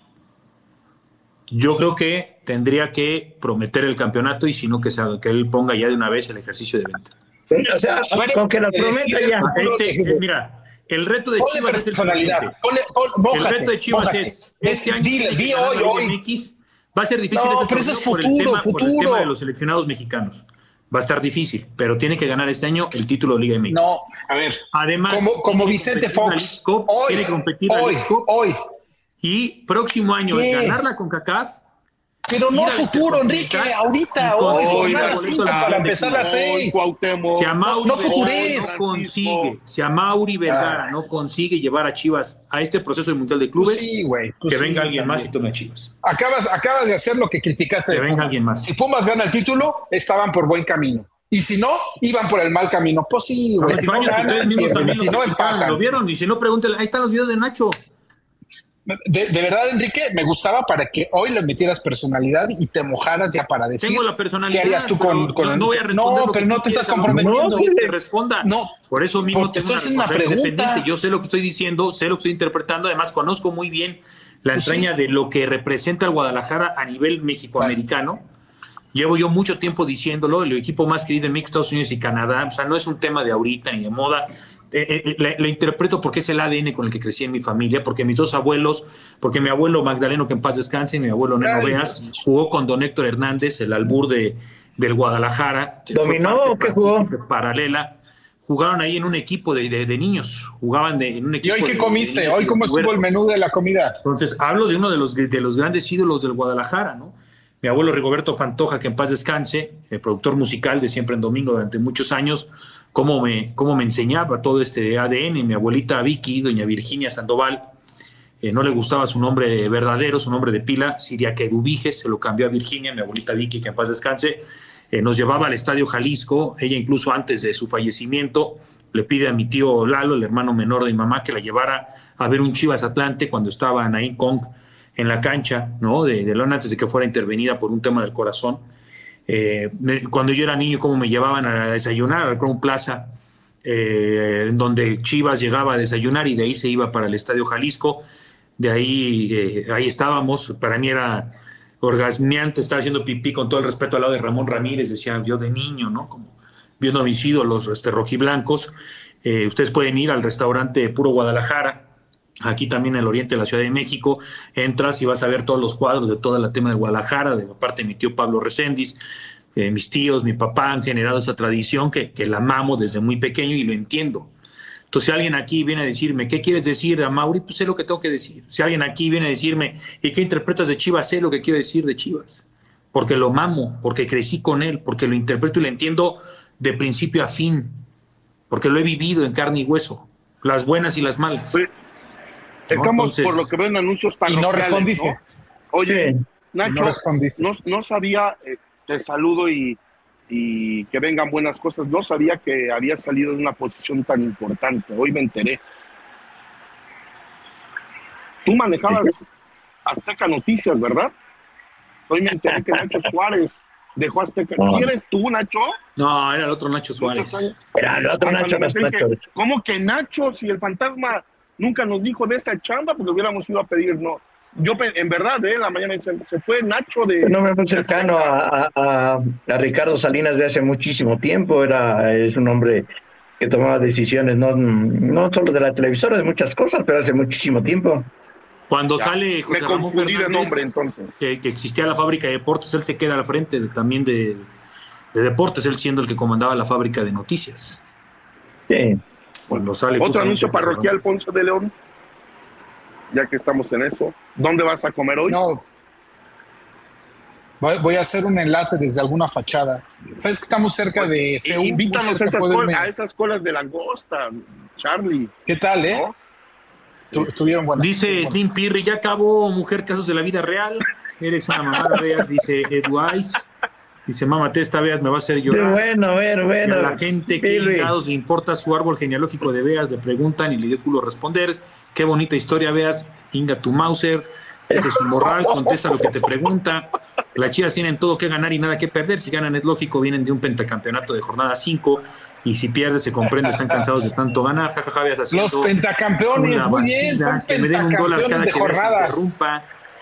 Yo creo que tendría que prometer el campeonato y si no que, se, que él ponga ya de una vez el ejercicio de venta. O sea, bueno, con que lo prometa ya. Este, eh, mira, el reto de Chivas es el siguiente. Ponle, ponle, bójate, el reto de Chivas bójate. es este año dile, di hoy, hoy. X, va a ser difícil no, este pero eso es por, futuro, el tema, futuro. por el tema de los seleccionados mexicanos. Va a estar difícil, pero tiene que ganar este año el título de Liga M X. No, a ver. Además, como, como Vicente Fox, Cup, hoy, tiene que competir hoy, la Cup, hoy. Y próximo año es ganar la CONCACAF. Pero no futuro, Enrique, ahorita, hoy, hoy la cinco, para empezar las seis. Si Amaury no, no, no consigue, si Amaury Vergara ah. no consigue llevar a Chivas a este proceso del Mundial de Clubes, pues sí, güey, pues que sí, venga alguien también. más y tome a Chivas. Acabas, acabas de hacer lo que criticaste. Que de venga Pumas. alguien más. Si Pumas gana el título, estaban por buen camino. Y si no, iban por el mal camino. Pues sí, güey. Si no ganan, pierden. Si no empatan. ¿Lo vieron? Y si no, pregúntale. Ahí están los videos de Nacho. De, de verdad, Enrique, me gustaba para que hoy le metieras personalidad y te mojaras ya para decir. Tengo la personalidad. ¿Qué harías tú con.? con no, no voy a responder. No, pero no te estás comprometiendo. No, que te responda. No. Por eso mismo te estoy haciendo una pregunta. Yo sé lo que estoy diciendo, sé lo que estoy interpretando. Además, conozco muy bien la entraña pues sí. de lo que representa el Guadalajara a nivel mexicoamericano. Vale. Llevo yo mucho tiempo diciéndolo, el equipo más querido en México, Estados Unidos y Canadá. O sea, no es un tema de ahorita ni de moda. Eh, eh, le, le interpreto porque es el A D N con el que crecí en mi familia, porque mis dos abuelos, porque mi abuelo Magdaleno, que en paz descanse, y mi abuelo Neno Ay, Veas, jugó con don Héctor Hernández, el albur de, del Guadalajara. ¿Dominó o qué jugó? Paralela. jugaron ahí en un equipo de, de, de niños, jugaban de, en un equipo. ¿Y hoy qué de, comiste? de, de, ¿Hoy cómo estuvo el menú de la comida? Entonces, hablo de uno de los, de, de los grandes ídolos del Guadalajara, ¿no? Mi abuelo Rigoberto Pantoja, que en paz descanse, el productor musical de Siempre en Domingo durante muchos años, cómo me, cómo me enseñaba todo este A D N. Mi abuelita Vicky, doña Virginia Sandoval, eh, no le gustaba su nombre verdadero, su nombre de pila, Siriaca Eduviges, se lo cambió a Virginia, mi abuelita Vicky, que en paz descanse. Eh, nos llevaba al Estadio Jalisco, ella incluso antes de su fallecimiento le pide a mi tío Lalo, el hermano menor de mi mamá, que la llevara a ver un Chivas Atlante cuando estaba Naín Kong en la cancha, ¿no? De, de León, antes de que fuera intervenida por un tema del corazón. Eh, me, cuando yo era niño, cómo me llevaban a desayunar al Crown Plaza, eh, en donde Chivas llegaba a desayunar y de ahí se iba para el Estadio Jalisco. De ahí, eh, ahí estábamos. Para mí era orgasmeante estar haciendo pipí, con todo el respeto, al lado de Ramón Ramírez, decía yo de niño, ¿no? Como viendo a mis ídolos este, rojiblancos. Eh, ustedes pueden ir al restaurante Puro Guadalajara, aquí también en el oriente de la Ciudad de México. Entras y vas a ver todos los cuadros de toda la tema de Guadalajara, de parte de mi tío Pablo Recendis. Eh, mis tíos, mi papá han generado esa tradición que, que la amamos desde muy pequeño y lo entiendo. Entonces, si alguien aquí viene a decirme, ¿qué quieres decir de Amaury? Pues sé lo que tengo que decir. Si alguien aquí viene a decirme, ¿y qué interpretas de Chivas? Sé lo que quiero decir de Chivas. Porque lo mamo, porque crecí con él, porque lo interpreto y lo entiendo de principio a fin, porque lo he vivido en carne y hueso, las buenas y las malas. Sí. Estamos, ¿no? Entonces, por lo que ven, anuncios parroquiales, y no respondiste. ¿no? Oye, Nacho, no, respondiste. no, no sabía, eh, te saludo y, y que vengan buenas cosas, no sabía que había salido de una posición tan importante, hoy me enteré. Tú manejabas Azteca Noticias, ¿verdad? Hoy me enteré que Nacho Suárez dejó Azteca. ¿Sí eres tú, Nacho? No, era el otro Nacho Suárez. Era el otro Nacho, Nacho. Que, ¿Cómo que Nacho? Si el fantasma nunca nos dijo de esa chamba, porque hubiéramos ido a pedir, no. Yo, en verdad, eh, la mañana se, se fue Nacho de... No me fue cercano a, a, a Ricardo Salinas de hace muchísimo tiempo. Era, es un hombre que tomaba decisiones, no, no solo de la televisora, de muchas cosas, pero hace muchísimo tiempo. Cuando ya, sale José me Ramón confundí Fernández, de nombre, entonces. Que, que existía la fábrica de deportes, él se queda al frente de, también de, de deportes, él siendo el que comandaba la fábrica de noticias. Sí. Cuando sale otro anuncio parroquial, Ponce de León, ya que estamos en eso. ¿Dónde vas a comer hoy? No, voy, voy a hacer un enlace desde alguna fachada. ¿Sabes que estamos cerca de C U? Invítanos a esas, colas, a esas colas de langosta, Charlie. ¿Qué tal, eh? ¿No? Estuvieron buenas. Dice Slim Pirri, ya acabó Mujer Casos de la Vida Real. Eres una mamada, Veas, dice Ed Wise. Dice, mámate esta, Veas, me va a hacer llorar. Bueno, bueno, bueno. Y a la gente que le importa su árbol genealógico de Veas, le preguntan y le dio culo responder. Qué bonita historia, Veas. Inga tu Mauser. Ese es un morral, contesta lo que te pregunta. Las Chivas tienen todo que ganar y nada que perder. Si ganan es lógico, vienen de un pentacampeonato de jornada cinco. Y si pierdes, se comprende, están cansados de tanto ganar. Ja, ja, ja, Veas haciendo los pentacampeones, muy bien, son que me den un dólar cada de que Veas interrumpa.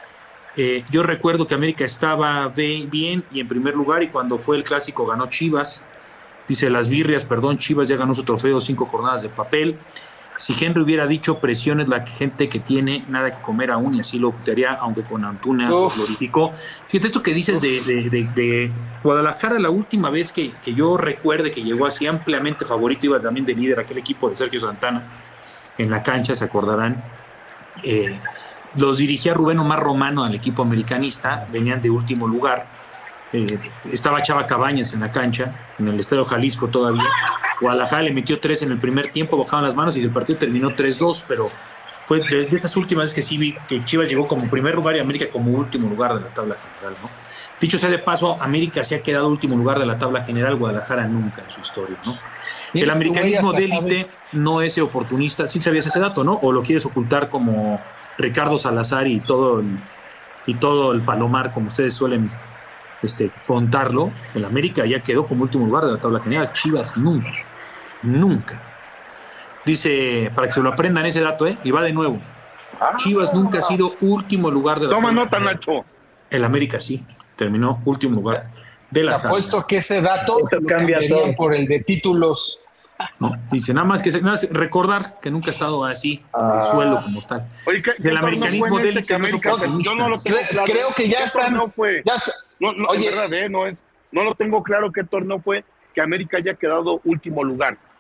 Eh, yo recuerdo que América estaba bien y en primer lugar, y cuando fue el clásico ganó Chivas. Dice, las birrias, perdón, Chivas ya ganó su trofeo, cinco jornadas de papel. Si Henry hubiera dicho, presión es la gente que tiene, nada que comer aún, y así lo optaría, aunque con Antuna lo glorificó. Fíjate esto que dices de, de, de, de Guadalajara, la última vez que, que yo recuerde que llegó así ampliamente favorito, iba también de líder aquel equipo de Sergio Santana en la cancha, se acordarán. Eh, los dirigía Rubén Omar Romano al equipo americanista, venían de último lugar. Eh, estaba Chava Cabañas en la cancha, en el Estadio Jalisco todavía. Guadalajara le metió tres en el primer tiempo, bajaban las manos y el partido terminó tres dos, pero fue de, de esas últimas veces que sí vi que Chivas llegó como primer lugar y América como último lugar de la tabla general, ¿no? Dicho sea de paso, América se ha quedado último lugar de la tabla general, Guadalajara nunca en su historia, ¿no? El americanismo de élite no es oportunista. ¿Sí sabías ese dato, no? ¿O lo quieres ocultar como Ricardo Salazar y todo el, y todo el Palomar, como ustedes suelen Este, contarlo? El América ya quedó como último lugar de la tabla general. Chivas nunca, nunca. Dice, para que se lo aprendan ese dato, ¿eh? Y va de nuevo. Chivas nunca ha sido último lugar de la Toma tabla nota, general. Nacho. El América sí, terminó último lugar de la tabla. Te apuesto que ese dato Esto lo cambia cambiarían todo. por el de títulos. No, dice, nada más que se, nada más recordar que nunca ha estado así, en el suelo como tal. Oye, ¿qué, El americanismo de élite no es oportunista. Yo no lo tengo Creo, claro. creo que ya ¿Qué están. torneo fue? Ya está- No, no, Oye, en verdad, eh, no, es, no lo tengo claro qué torneo fue que América haya quedado último lugar.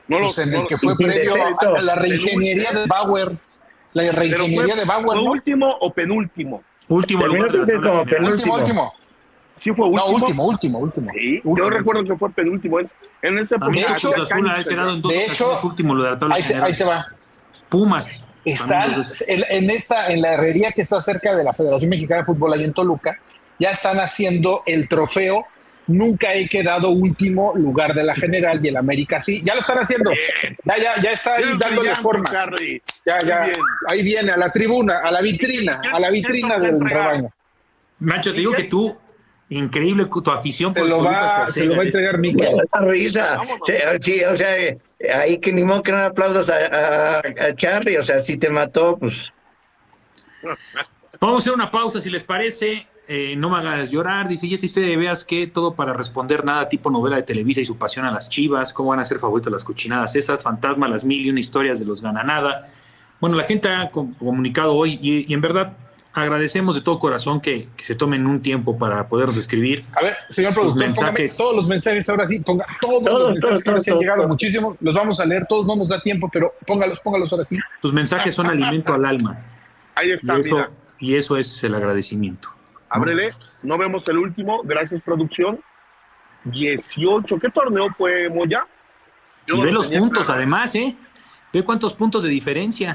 No pues lo, en no el que lo- fue previo a, a la reingeniería de Bauer. La Pero reingeniería fue- de Bauer, ¿Fue ¿no? último o penúltimo? Último Terminó lugar de la creo que tabla como general. penúltimo. Último, último. Sí fue último. No, último, último, último. Sí, Último. yo recuerdo que fue penúltimo. Es, en esa A mí época hecho, Cruz había Azul ha cancha, quedado en dos De ocasiones hecho, último lo de la tabla Ahí te, general. ahí te va. Pumas. Están también dos veces. en, en esta, en la herrería que está cerca de la Federación Mexicana de Fútbol, ahí en Toluca, ya están haciendo el trofeo. Nunca he quedado último lugar de la general y el América sí. Ya lo están haciendo. Ya, ya, ya está ahí Bien dándole brillante, forma. Charlie. Ya, Muy ya. bien. Ahí viene, a la tribuna, a la vitrina, a la vitrina del rebaño. Nacho, te digo que tú, increíble tu afición Se por el lo Toluca va, que se lo va a hace. entregar Miquel. La risa. Sí, sí, o sea, eh, ahí que ni modo que no aplaudas a, a, a Charlie, o sea, si te mató, pues. Vamos a hacer una pausa, si les parece. Eh, no me hagas llorar, dice Jessy C. de Veas que todo para responder nada, tipo novela de Televisa y su pasión a las Chivas, cómo van a ser favoritos las cochinadas esas, fantasma, las mil y una historias de los gananada. Bueno, la gente ha com- comunicado hoy y, y en verdad agradecemos de todo corazón que, que se tomen un tiempo para podernos escribir. A ver, señor productor, póngame mensajes. todos los mensajes ahora sí, ponga todos Todos, los mensajes todos, que ahora sí han todos, llegado todos. muchísimo, los vamos a leer, todos no nos da tiempo, pero póngalos, póngalos ahora sí. Tus mensajes son alimento al alma Ahí y está, eso, mira. y eso es el agradecimiento. Ábrele. No vemos el último. Gracias, producción. dieciocho. ¿Qué torneo fue, Moya? Yo Y no ve lo los tenía puntos, claro. además, ¿eh? Ve cuántos puntos de diferencia.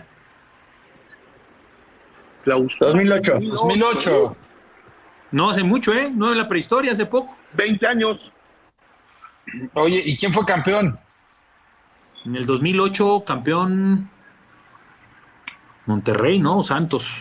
Clausura dos mil ocho. dos mil ocho. No hace mucho, ¿eh? No en la prehistoria, hace poco. veinte años. Oye, ¿y quién fue campeón? En el dos mil ocho, campeón Monterrey, ¿no? Santos.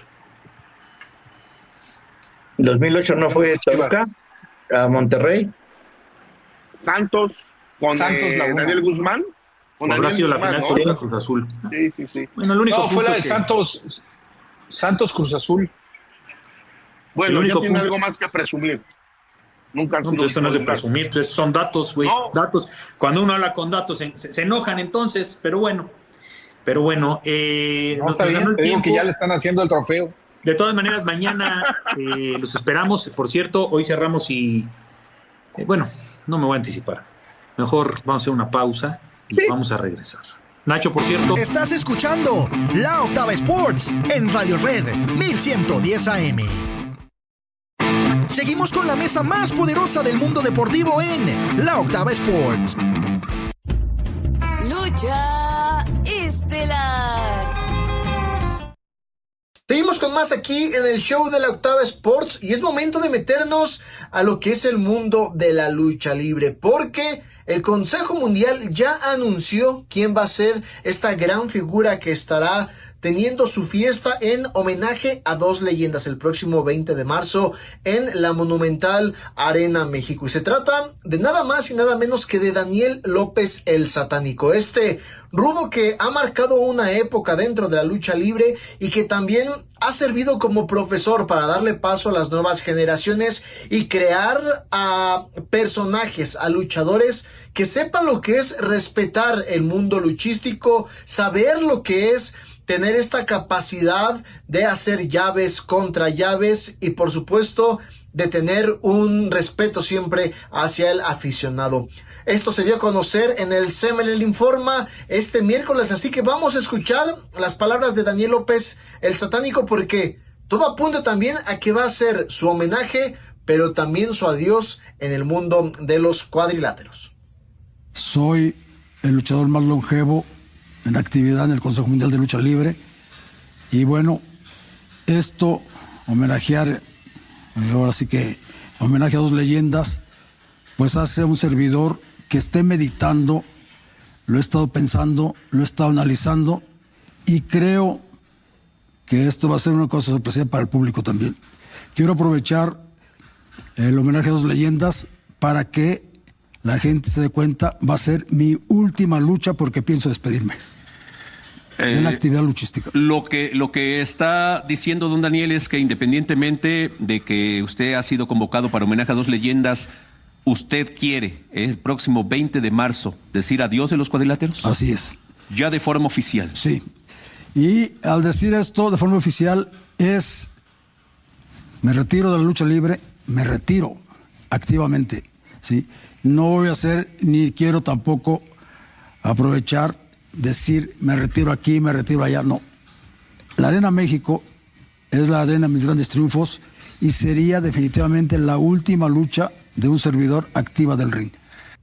dos mil ocho no fue Toluca a Monterrey. Santos con Santos eh, Laguna. Daniel Guzmán. Con Habrá Daniel sido la Guzmán, final ¿no? Toluca Cruz Azul. Sí, sí, sí. Bueno, el único No, fue la punto de que- Santos, Santos Cruz Azul. Bueno, El ya único tiene punto- algo más que presumir. Nunca han No, sido pues eso no es de titular. presumir, pues son datos, güey. No. Datos. Cuando uno habla con datos se, se- se enojan entonces, pero bueno. Pero bueno, eh, No, nos- está nos ganó bien, el te digo tiempo. que ya le están haciendo el trofeo. De todas maneras, mañana eh, los esperamos. Por cierto, hoy cerramos y... eh, bueno, no me voy a anticipar. Mejor vamos a hacer una pausa y vamos a regresar. Nacho, por cierto... Estás escuchando La Octava Sports en Radio Red mil ciento diez A M. Seguimos con la mesa más poderosa del mundo deportivo en La Octava Sports. Lucha estelar. Seguimos con más aquí en el show de la Octava Sports y es momento de meternos a lo que es el mundo de la lucha libre, porque el Consejo Mundial ya anunció quién va a ser esta gran figura que estará teniendo su fiesta en homenaje a dos leyendas el próximo veinte de marzo en la Monumental Arena México. Y se trata de nada más y nada menos que de Daniel López el Satánico, este rudo que ha marcado una época dentro de la lucha libre y que también ha servido como profesor para darle paso a las nuevas generaciones y crear a personajes, a luchadores que sepan lo que es respetar el mundo luchístico, saber lo que es tener esta capacidad de hacer llaves contra llaves y por supuesto de tener un respeto siempre hacia el aficionado. Esto se dio a conocer en el C M L Informa este miércoles, así que vamos a escuchar las palabras de Daniel López el Satánico, porque todo apunta también a que va a ser su homenaje, pero también su adiós en el mundo de los cuadriláteros. Soy el luchador más longevo en actividad en el Consejo Mundial de Lucha Libre y bueno, esto, homenajear, eh, ahora sí que homenaje a dos leyendas, pues hace un servidor que esté meditando, lo he estado pensando, lo he estado analizando y creo que esto va a ser una cosa sorpresiva para el público también. Quiero aprovechar el homenaje a dos leyendas para que la gente se dé cuenta, va a ser mi última lucha porque pienso despedirme de la actividad luchística. Lo que, lo que está diciendo don Daniel es que independientemente de que usted ha sido convocado para homenaje a dos leyendas, usted quiere el próximo veinte de marzo decir adiós de los cuadriláteros. Así es. Ya de forma oficial. Sí. Y al decir esto de forma oficial es, me retiro de la lucha libre, me retiro activamente, ¿sí? No voy a hacer, ni quiero tampoco aprovechar, decir, me retiro aquí, me retiro allá. No. La Arena México es la arena de mis grandes triunfos y sería definitivamente la última lucha de un servidor activa del ring.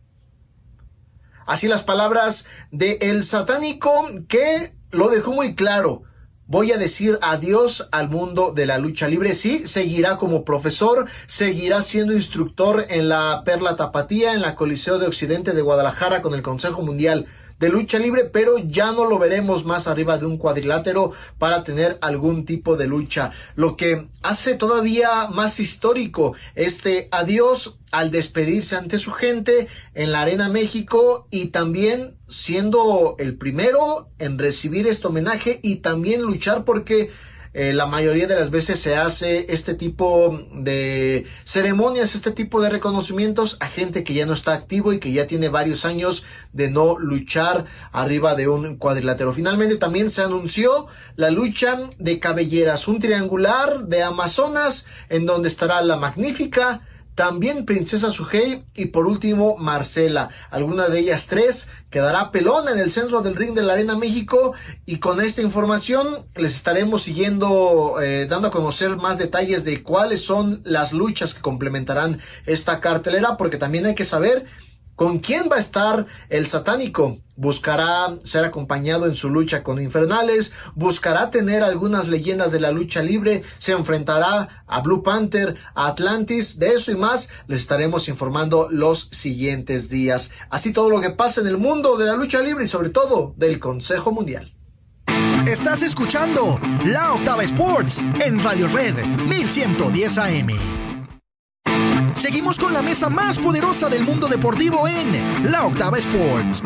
Así las palabras de El Satánico, que lo dejó muy claro. Voy a decir adiós al mundo de la lucha libre. Sí, seguirá como profesor, seguirá siendo instructor en la Perla Tapatía, en la Coliseo de Occidente de Guadalajara con el Consejo Mundial de Lucha Libre, pero ya no lo veremos más arriba de un cuadrilátero para tener algún tipo de lucha. Lo que hace todavía más histórico este adiós al despedirse ante su gente en la Arena México y también siendo el primero en recibir este homenaje y también luchar porque Eh, la mayoría de las veces se hace este tipo de ceremonias, este tipo de reconocimientos a gente que ya no está activo y que ya tiene varios años de no luchar arriba de un cuadrilátero. Finalmente también se anunció la lucha de cabelleras, un triangular de Amazonas en donde estará la Magnífica, también Princesa Sujei y por último Marcela. Alguna de ellas tres quedará pelona en el centro del ring de la Arena México y con esta información les estaremos siguiendo, eh, dando a conocer más detalles de cuáles son las luchas que complementarán esta cartelera, porque también hay que saber con quién va a estar El Satánico. Buscará ser acompañado en su lucha con Infernales, buscará tener algunas leyendas de la lucha libre, se enfrentará a Blue Panther, a Atlantis. De eso y más les estaremos informando los siguientes días. Así todo lo que pasa en el mundo de la lucha libre y sobre todo del Consejo Mundial. Estás escuchando La Octava Sports en Radio Red mil ciento diez A M. Seguimos con la mesa más poderosa del mundo deportivo en La Octava Sports.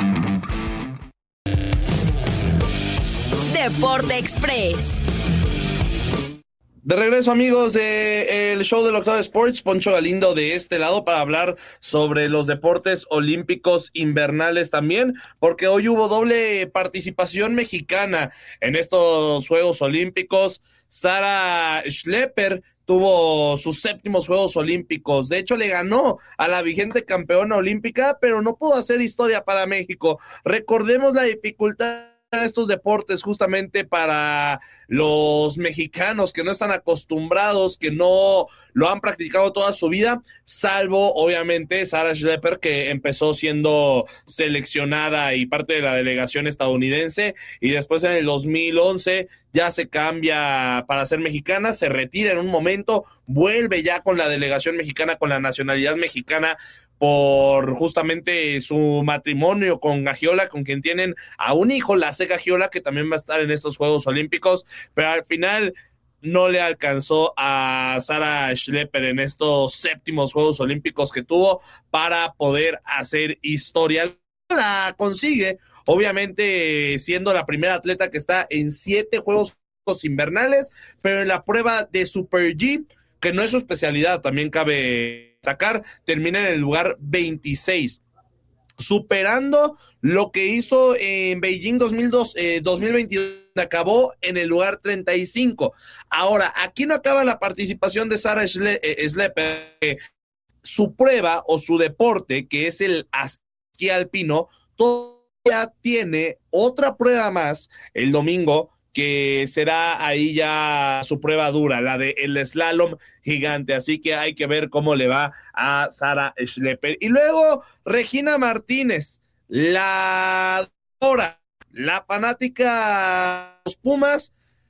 Deporte Express. De regreso, amigos, de el show de la Octava Sports, Poncho Galindo de este lado para hablar sobre los deportes olímpicos invernales también, porque hoy hubo doble participación mexicana en estos Juegos Olímpicos. Sarah Schlepper tuvo sus séptimos Juegos Olímpicos. De hecho, le ganó a la vigente campeona olímpica, pero no pudo hacer historia para México. Recordemos la dificultad de estos deportes justamente para los mexicanos que no están acostumbrados, que no lo han practicado toda su vida, salvo obviamente Sarah Schlepper, que empezó siendo seleccionada y parte de la delegación estadounidense y después en el dos mil once ya se cambia para ser mexicana, se retira en un momento, vuelve ya con la delegación mexicana, con la nacionalidad mexicana, por justamente su matrimonio con Gagiola, con quien tienen a un hijo, Lasse Gagiola, que también va a estar en estos Juegos Olímpicos, pero al final no le alcanzó a Sarah Schlepper en estos séptimos Juegos Olímpicos que tuvo para poder hacer historia. La consigue, obviamente siendo la primera atleta que está en siete Juegos Invernales, pero en la prueba de Super G, que no es su especialidad, también cabe destacar, termina en el lugar veintiséis, superando lo que hizo en Beijing dos mil dos, eh, dos mil veintidós, acabó en el lugar treinta y cinco. Ahora, aquí no acaba la participación de Sarah Schlepper. Eh, su prueba o su deporte, que es el esquí alpino, todavía tiene otra prueba más el domingo, que será ahí ya su prueba dura, la de el slalom gigante, así que hay que ver cómo le va a Sarah Schlepper. Y luego Regina Martínez, la Dora, la fanática de los Pumas,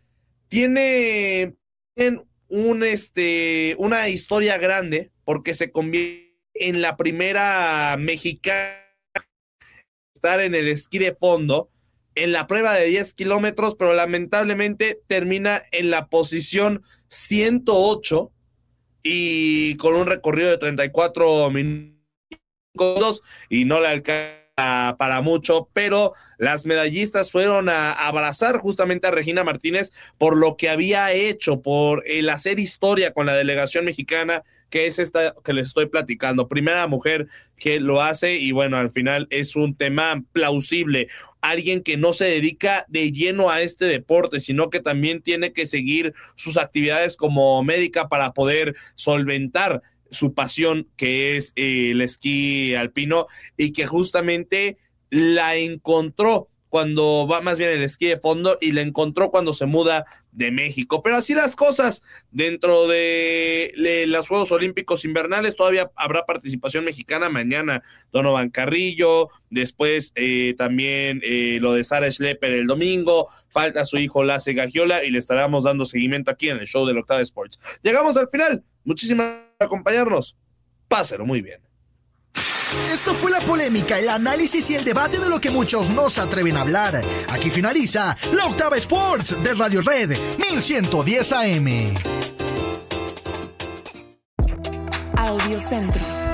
tiene un, este, una historia grande, porque se convierte en la primera mexicana a estar en el esquí de fondo, en la prueba de diez kilómetros, pero lamentablemente termina en la posición ciento ocho y con un recorrido de treinta y cuatro minutos y no le alcanza para mucho, pero las medallistas fueron a abrazar justamente a Regina Martínez por lo que había hecho, por el hacer historia con la delegación mexicana, que es esta que les estoy platicando, primera mujer que lo hace, y bueno, al final es un tema plausible, alguien que no se dedica de lleno a este deporte, sino que también tiene que seguir sus actividades como médica para poder solventar su pasión, que es eh, el esquí alpino, y que justamente la encontró cuando va más bien el esquí de fondo y la encontró cuando se muda de México. Pero así las cosas, dentro de, de los Juegos Olímpicos Invernales todavía habrá participación mexicana mañana, Donovan Carrillo, después eh, también eh, lo de Sara Schlepper el domingo, falta su hijo Lasse Gagiola y le estaremos dando seguimiento aquí en el show de la Octava Sports. Llegamos al final, muchísimas gracias por acompañarnos, pásenlo muy bien. Esto fue la polémica, el análisis y el debate de lo que muchos no se atreven a hablar. Aquí finaliza la Octava Sports de Radio Red mil ciento diez A M. Audio Centro.